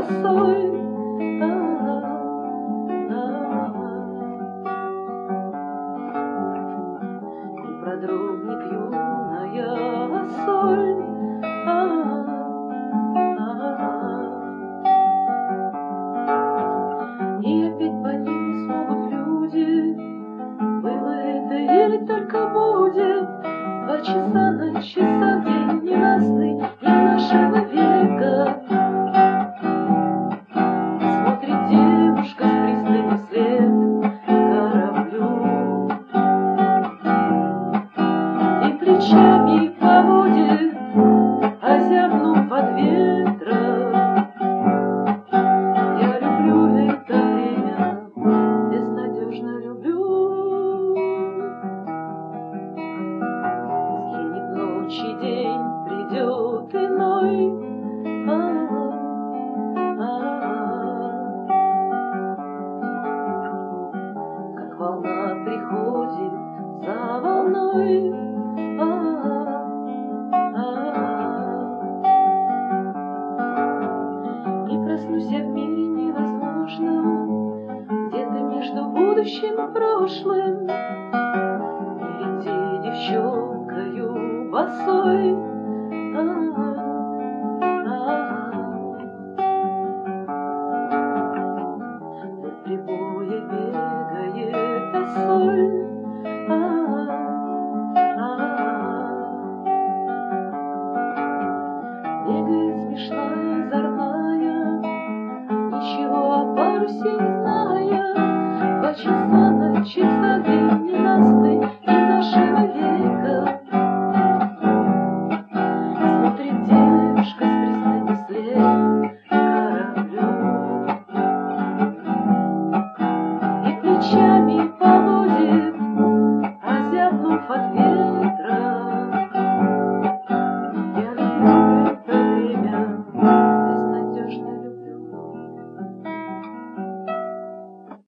босой. И продрогнет юная соль. И опять по ним смогут люди. Было это или только будет 2 часа на часах, день ненастный для нашего века. Смотрит девушка с пристани вслед кораблю и плечами поводит, озябнув от ветра. Я люблю это время, безнадежно люблю. Сгинет ночь и день, придет иной. Как волна приходит за волной. И проснусь я в мире невозможном, где-то между будущим и прошлым. Не лети девчонкою босой.